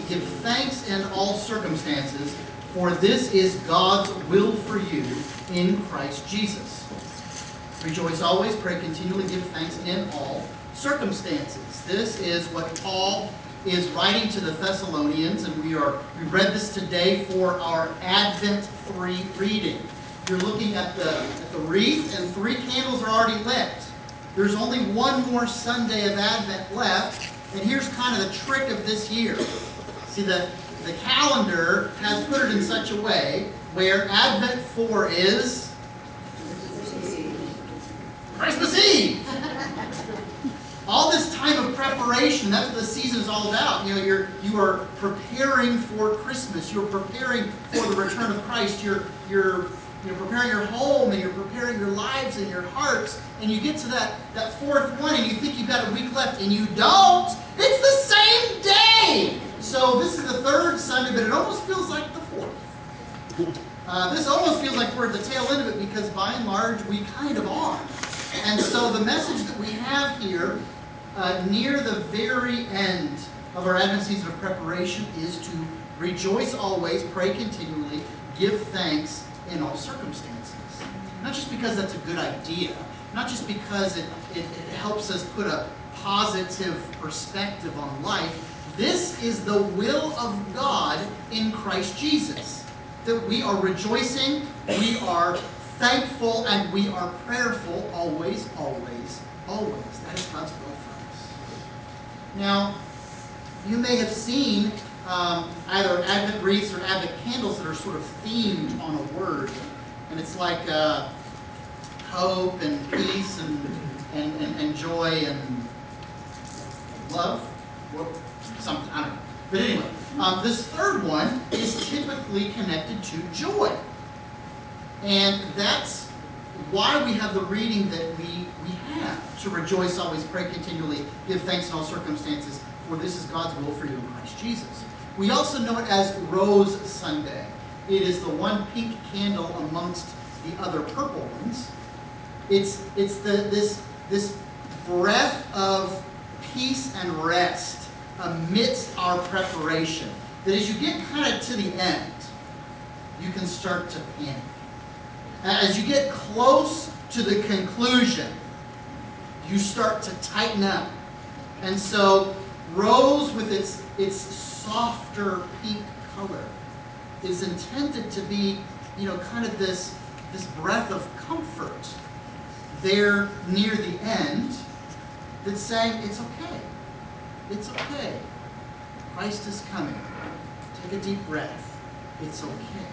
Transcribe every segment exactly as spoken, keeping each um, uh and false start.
give thanks in all circumstances, for this is God's will for you in Christ Jesus. Rejoice always, pray continually, give thanks in all circumstances. This is what Paul is writing to the Thessalonians, and we are we read this today for our Advent three reading. You're looking at the, at the wreath, and three candles are already lit. There's only one more Sunday of Advent left, and here's kind of the trick of this year. See, the, the calendar has put it in such a way where Advent four is Christmas Eve. All this time of preparation, that's what the season is all about. You know, you're you are preparing for Christmas. You're preparing for the return of Christ. You're you're you're preparing your home, and you're preparing your lives and your hearts. And you get to that, that fourth one, and you think you've got a week left, and you don't. It's the same day. So this is the third Sunday, but it almost feels like the fourth. Uh, this almost feels like we're at the tail end of it, because by and large we kind of are. And so the message that we have here, uh, near the very end of our Advent season of preparation, is to rejoice always, pray continually, give thanks in all circumstances. Not just because that's a good idea, not just because it, it, it helps us put a positive perspective on life. This is the will of God in Christ Jesus. That we are rejoicing, we are thankful, and we are prayerful always, always, always. That is God's will for us. Now, you may have seen um, either Advent wreaths or Advent candles that are sort of themed on a word. And it's like uh, hope and peace and, and, and, and joy and love. What, something, I don't know. But anyway, um, this third one is typically connected to joy. And that's why we have the reading that we, we have. To rejoice always, pray continually, give thanks in all circumstances, for this is God's will for you in Christ Jesus. We also know it as Rose Sunday. It is the one pink candle amongst the other purple ones. It's, it's the, this, this breath of peace and rest amidst our preparation. That as you get kind of to the end, you can start to panic. As you get close to the conclusion, you start to tighten up. And so rose, with its, its softer pink color, is intended to be, you know, kind of this, this breath of comfort there near the end that's saying, it's okay. It's okay. Christ is coming. Take a deep breath. It's okay.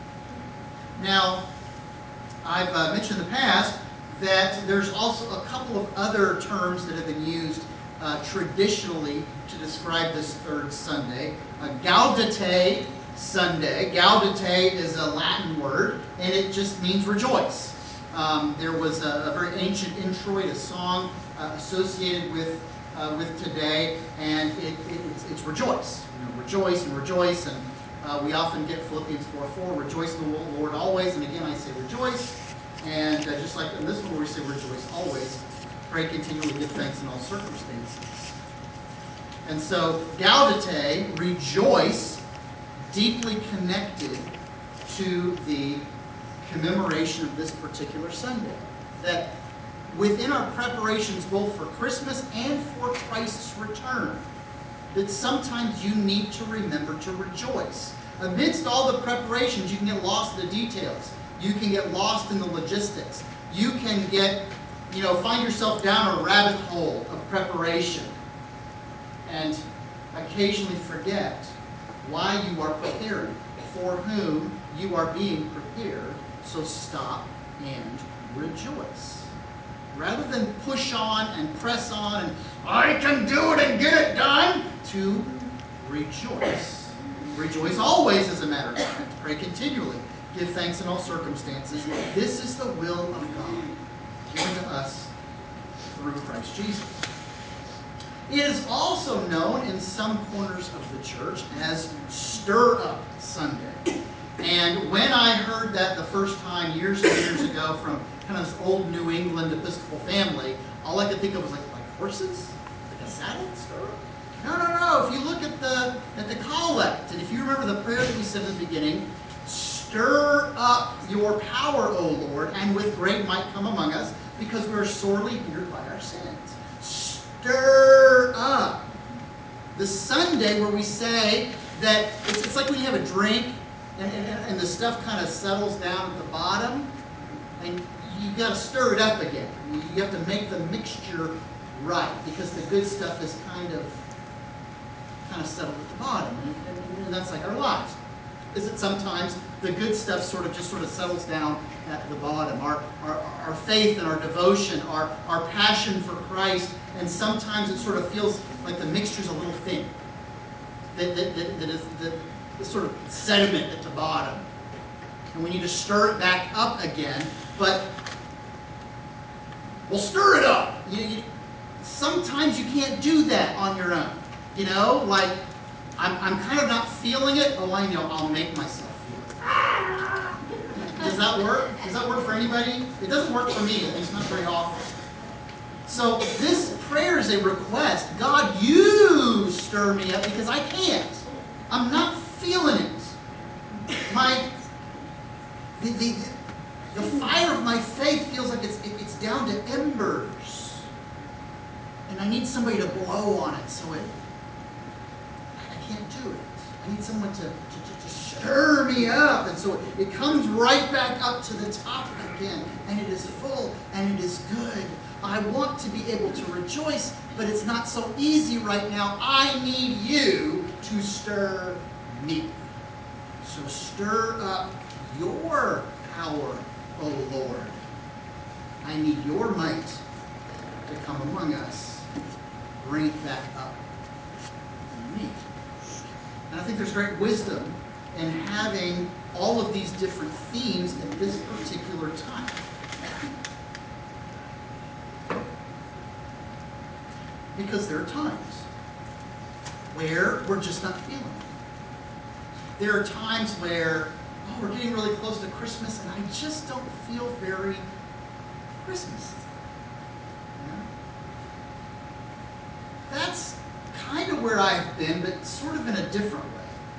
Now, I've uh, mentioned in the past that there's also a couple of other terms that have been used uh, traditionally to describe this third Sunday. Uh, Gaudete Sunday. Gaudete is a Latin word, and it just means rejoice. Um, there was a, a very ancient introit, a song uh, associated with uh, with today, and it, it, it's, it's rejoice. You know, rejoice and rejoice, and uh, we often get Philippians four four, rejoice in the Lord always, and again I say rejoice. And uh, just like in this one where we say rejoice always, pray continually, give thanks in all circumstances. And so, Gaudete, rejoice, deeply connected to the commemoration of this particular Sunday. That within our preparations both for Christmas and for Christ's return, that sometimes you need to remember to rejoice. Amidst all the preparations, you can get lost in the details. You can get lost in the logistics. You can get, you know, find yourself down a rabbit hole of preparation and occasionally forget why you are preparing, for whom you are being prepared. So stop and rejoice. Rather than push on and press on and I can do it and get it done, to rejoice. Rejoice always, as a matter of fact. Pray continually. Give thanks in all circumstances. This is the will of God given to us through Christ Jesus. It is also known in some corners of the church as Stir Up Sunday. And when I heard that the first time years and years ago from kind of this old New England Episcopal family, all I could think of was like, like horses? Like a saddle? Stir up? No, no, no. If you look at the at the collect, and if you remember the prayer that we said in the beginning, stir up your power, O Lord, and with great might come among us, because we are sorely hindered by our sins. Stir up. The Sunday where we say that it's, it's like when you have a drink and, and, and the stuff kind of settles down at the bottom, and you've got to stir it up again. You have to make the mixture right, because the good stuff is kind of kind of settled at the bottom, and, and, and that's like our lives. Is that sometimes the good stuff sort of just sort of settles down at the bottom. Our our, our faith and our devotion, our, our passion for Christ, and sometimes it sort of feels like the mixture's a little thin. That, that, that, that is the, the sort of sediment at the bottom. And we need to stir it back up again, but we'll stir it up. You, you, sometimes you can't do that on your own. You know, like, I'm, I'm kind of not feeling it. Oh, I know, I'll make myself feel it. Does that work? Does that work for anybody? It doesn't work for me, at least not very often. So this prayer is a request. God, you stir me up, because I can't. I'm not feeling it. My, the, the, the fire of my faith feels like it's, it, it's down to embers. And I need somebody to blow on it so it, I can't do it. I need someone to, to, to, to stir me up. And so it, it comes right back up to the top again. And it is full and it is good. I want to be able to rejoice, but it's not so easy right now. I need you to stir me. So stir up your power, O Lord. I need your might to come among us. Bring it back up to me. And I think there's great wisdom in having all of these different themes at this particular time. Because there are times where we're just not feeling it. There are times where, oh, we're getting really close to Christmas and I just don't feel very Christmas. You know? That's kind of where I've been, but sort of in a different way.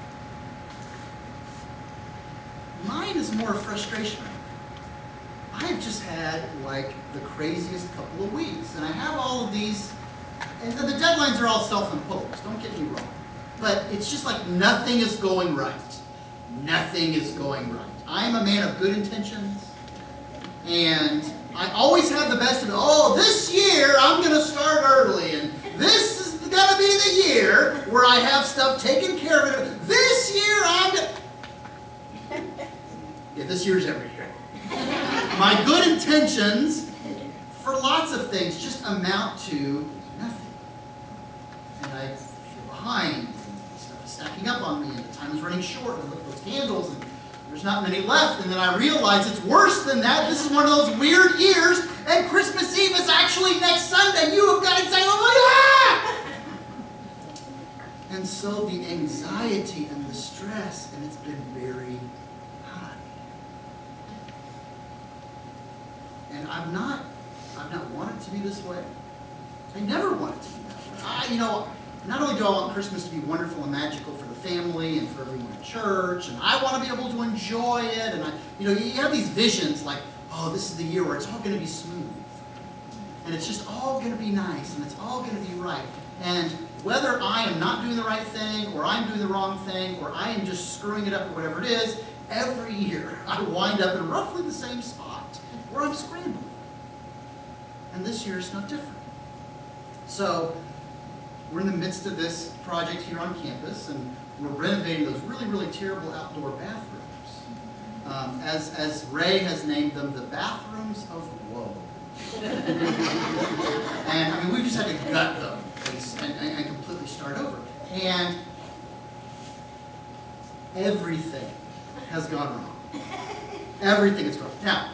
Mine is more frustration. I've just had like the craziest couple of weeks, and I have all of these. And the deadlines are all self-imposed, don't get me wrong. But it's just like nothing is going right. Nothing is going right. I'm a man of good intentions. And I always have the best of it. Oh, this year I'm going to start early. And this is going to be the year where I have stuff taken care of. It. This year I'm going to... Yeah, this year's every year. My good intentions for lots of things just amount to nothing. And I feel behind, and stuff is stacking up on me, and the time is running short, and I look at those candles, and there's not many left, and then I realize it's worse than that. This is one of those weird years, and Christmas Eve is actually next Sunday. You have got exactly what I And so the anxiety and the stress, and it's been very high. And I'm not, I've not wanted to be this way. I never wanted to be that way. I, you know, not only do I want Christmas to be wonderful and magical for the family and for everyone in church, and I want to be able to enjoy it, and I, you know, you have these visions like, oh, this is the year where it's all going to be smooth. And it's just all going to be nice, and it's all going to be right. And whether I am not doing the right thing, or I'm doing the wrong thing, or I am just screwing it up, or whatever it is, every year I wind up in roughly the same spot where I'm scrambling. And this year is no different. So we're in the midst of this project here on campus, and we're renovating those really, really terrible outdoor bathrooms. Um, as, as Ray has named them, the bathrooms of woe. And I mean, we just had to gut them and, and, and completely start over. And everything has gone wrong. Everything has gone wrong. Now,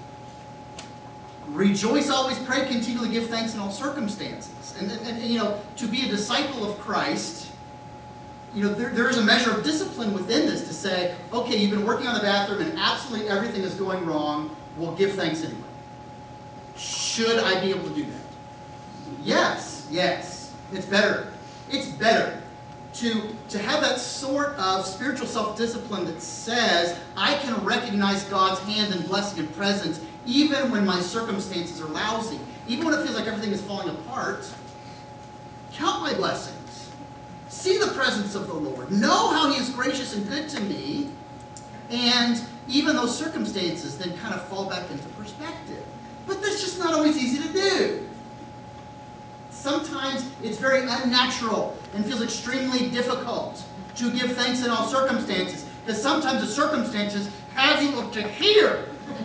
rejoice, always pray, continually give thanks in all circumstances. And, and, and you know, to be a disciple of Christ, you know, there, there is a measure of discipline within this to say, okay, you've been working on the bathroom and absolutely everything is going wrong. Well, give thanks anyway. Should I be able to do that? Yes, yes. It's better. It's better to, to have that sort of spiritual self-discipline that says, I can recognize God's hand and blessing and presence even when my circumstances are lousy. Even when it feels like everything is falling apart, count my blessings. See the presence of the Lord. Know how He is gracious and good to me. And even those circumstances then kind of fall back into perspective. But that's just not always easy to do. Sometimes it's very unnatural and feels extremely difficult to give thanks in all circumstances. Because sometimes the circumstances have you up to here.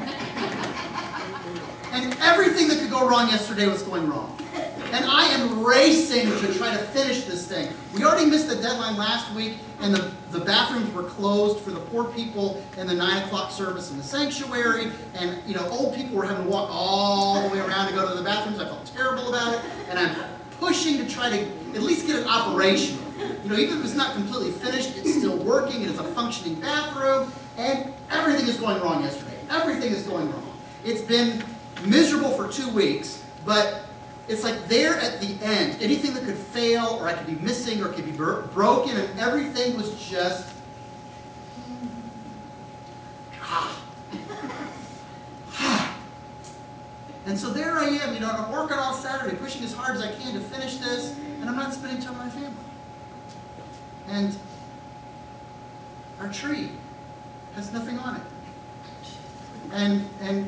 And everything that could go wrong yesterday was going wrong. And I am racing to try to finish this thing. We already missed the deadline last week, and the, the bathrooms were closed for the poor people in the nine o'clock service in the sanctuary. And, you know, old people were having to walk all the way around to go to the bathrooms. I felt terrible about it. And I'm pushing to try to at least get it operational. You know, even if it's not completely finished, it's still working. It is a functioning bathroom. And everything is going wrong yesterday. Everything is going wrong. It's been miserable for two weeks, but it's like there at the end, anything that could fail, or I could be missing, or could be bro broken, and everything was just ah. And so there I am, you know, and I'm working all Saturday, pushing as hard as I can to finish this, and I'm not spending time with my family. And our tree has nothing on it. And and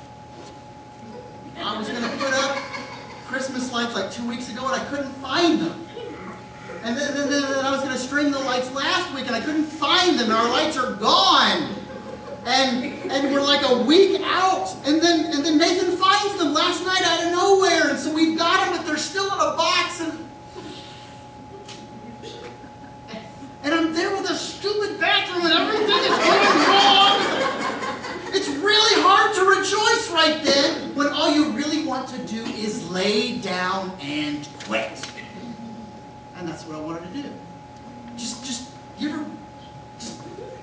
I was going to put up Christmas lights like two weeks ago, and I couldn't find them. And then, then, then I was going to string the lights last week, and I couldn't find them, and our lights are gone. And and we're like a week out, and then and then Nathan finds them last night out of nowhere, and so we've got them, but they're still in a box, and and I'm there with a stupid bathroom, and everything is going wrong. It's really hard to rejoice right then when all you really want to do is lay down and quit. And that's what I wanted to do. Just, just, you ever, just,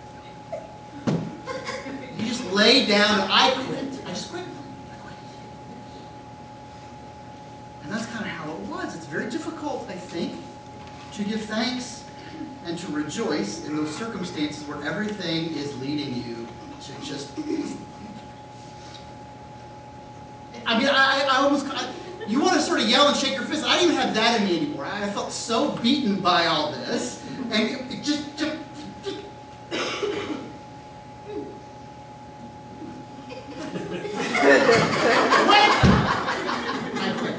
you just lay down and I quit. I just quit. I quit. And that's kind of how it was. It's very difficult, I think, to give thanks and to rejoice in those circumstances where everything is leading you to just, I mean, I, I almost, I, you want to sort of yell and shake your fist. I didn't even have that in me anymore. I felt so beaten by all this. And it, it just, just, just quit. I quit.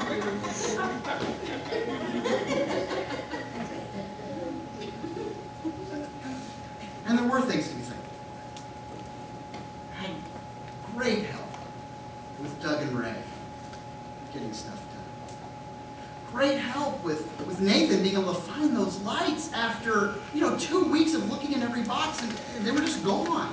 And there were things to be thankful for. I had great help with Doug and Ray getting stuff done. Great help with, with Nathan being able to find those lights after, you know, two weeks of looking in every box, and, and they were just gone.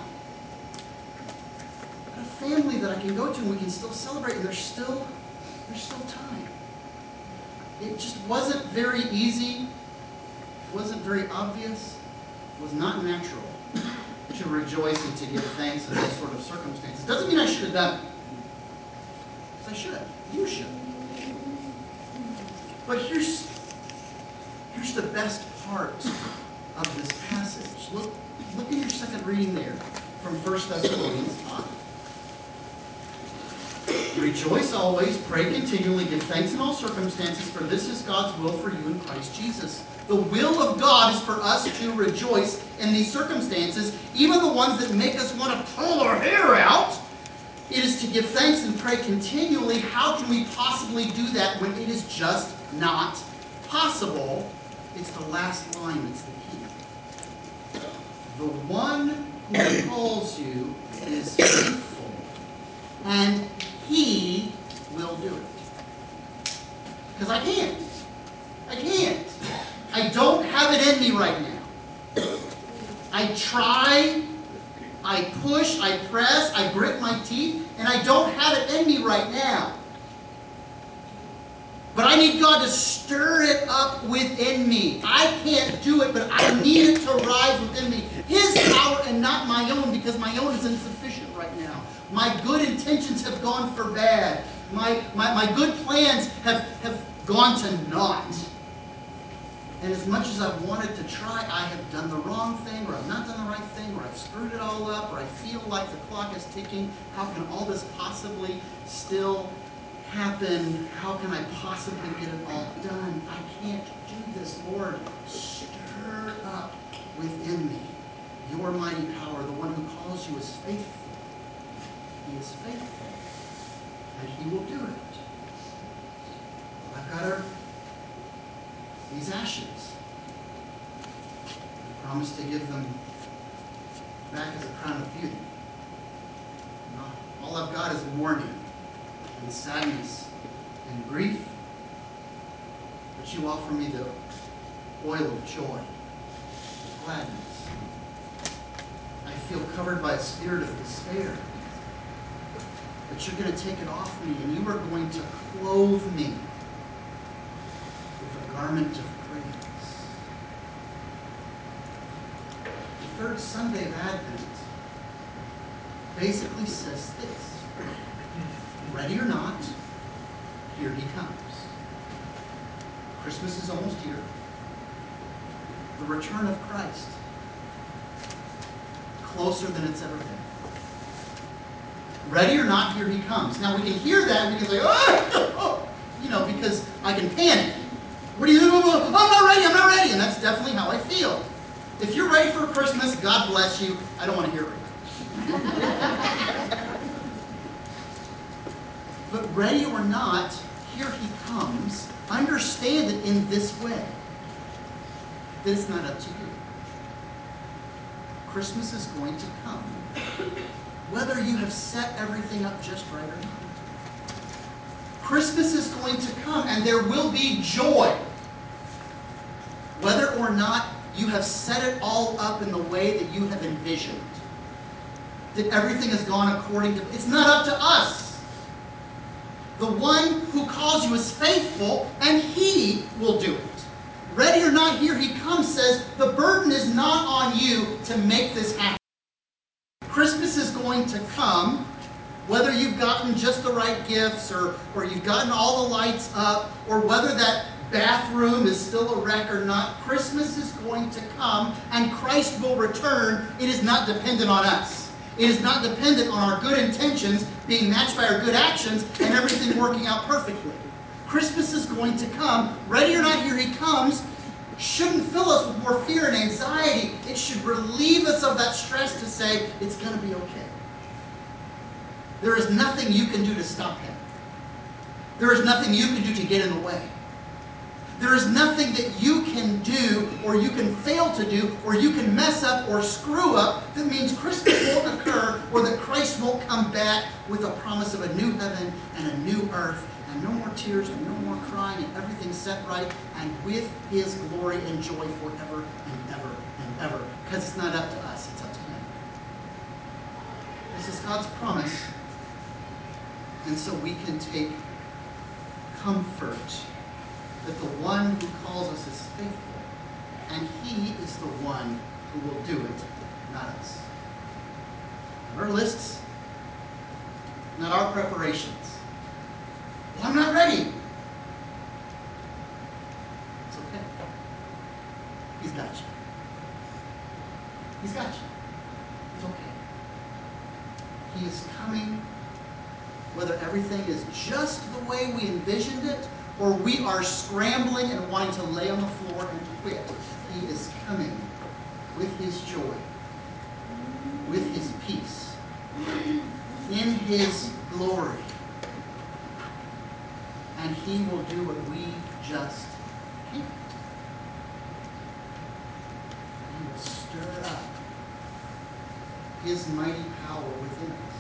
But a family that I can go to and we can still celebrate, and there's still, there's still time. It just wasn't very easy. It wasn't very obvious. It was not natural to rejoice and to give thanks in those sort of circumstances. Doesn't mean I should have done it. I should. You should. But here's, here's the best part of this passage. Look, look at your second reading there from First Thessalonians five. Rejoice always, pray continually, give thanks in all circumstances, for this is God's will for you in Christ Jesus. The will of God is for us to rejoice in these circumstances, even the ones that make us want to pull our hair out. It is to give thanks and pray continually. How can we possibly do that when it is just not possible? It's the last line that's the key. The one who calls you is faithful, and He will do it. Because I can't. I can't. I don't have it in me right now. I try. I push, I press, I grit my teeth, and I don't have it in me right now. But I need God to stir it up within me. I can't do it, but I need it to rise within me. His power and not my own, because my own is insufficient right now. My good intentions have gone for bad. My, my, my good plans have, have gone to naught. And as much as I've wanted to try, I have done the wrong thing, or I've not done the right thing, or I've screwed it all up, or I feel like the clock is ticking. How can all this possibly still happen? How can I possibly get it all done? I can't do this, Lord. Stir up within me your mighty power. The one who calls you is faithful. He is faithful, and he will do it. I've got her. These ashes. I promise to give them back as a crown of beauty. Not all I've got is mourning and sadness and grief. But you offer me the oil of joy, of gladness. I feel covered by a spirit of despair. But you're going to take it off me, and you are going to clothe me with a garment of praise. The third Sunday of Advent basically says this: ready or not, here he comes. Christmas is almost here. The return of Christ, closer than it's ever been. Ready or not, here he comes. Now we can hear that and we can say, oh, you know, because I can panic. What do you do? I'm not ready, I'm not ready. And that's definitely how I feel. If you're ready for Christmas, God bless you. I don't want to hear it. But ready or not, here he comes. Understand it in this way. That it's not up to you. Christmas is going to come, whether you have set everything up just right or not. Christmas is going to come, and there will be joy, whether or not you have set it all up in the way that you have envisioned. That everything has gone according to... It's not up to us. The one who calls you is faithful, and he will do it. Ready or not, here he comes, says, the burden is not on you to make this happen. Christmas is going to come, whether you've gotten just the right gifts, or, or you've gotten all the lights up, or whether that bathroom is still a wreck or not. Christmas is going to come, and Christ will return. It is not dependent on us. It is not dependent on our good intentions being matched by our good actions and everything working out perfectly. Christmas is going to come. Ready or not, here he comes. Shouldn't fill us with more fear and anxiety. It should relieve us of that stress to say, it's going to be okay. There is nothing you can do to stop him. There is nothing you can do to get in the way. There is nothing that you can do, or you can fail to do, or you can mess up or screw up that means Christmas won't occur, or that Christ won't come back with a promise of a new heaven and a new earth, and no more tears and no more crying, and everything set right, and with his glory and joy forever and ever and ever. Because it's not up to us, it's up to him. This is God's promise, and so we can take comfort that the one who calls us is faithful, and he is the one who will do it, not us. Not our lists, not our preparations. Well, I'm not ready. It's okay. He's got you. He's got you. It's okay. He is coming, whether everything is just the way we envisioned it, or we are scrambling and wanting to lay on the floor and quit. He is coming with his joy, with his peace, in his glory. And he will do what we just can't. He will stir up his mighty power within us.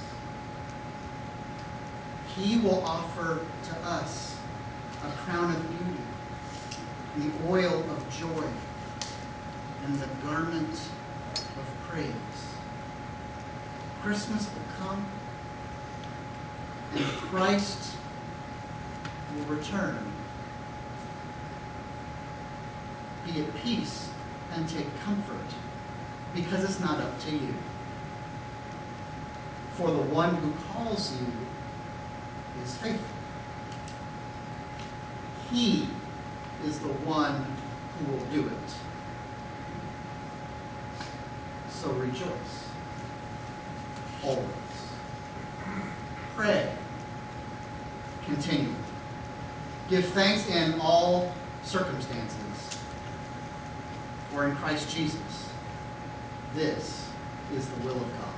He will offer to us a crown of beauty, the oil of joy, and the garment of praise. Christmas will come, and Christ will return. Be at peace and take comfort, because it's not up to you. For the one who calls you is faithful. He is the one who will do it. So rejoice always. Pray continually. Give thanks in all circumstances, for in Christ Jesus, this is the will of God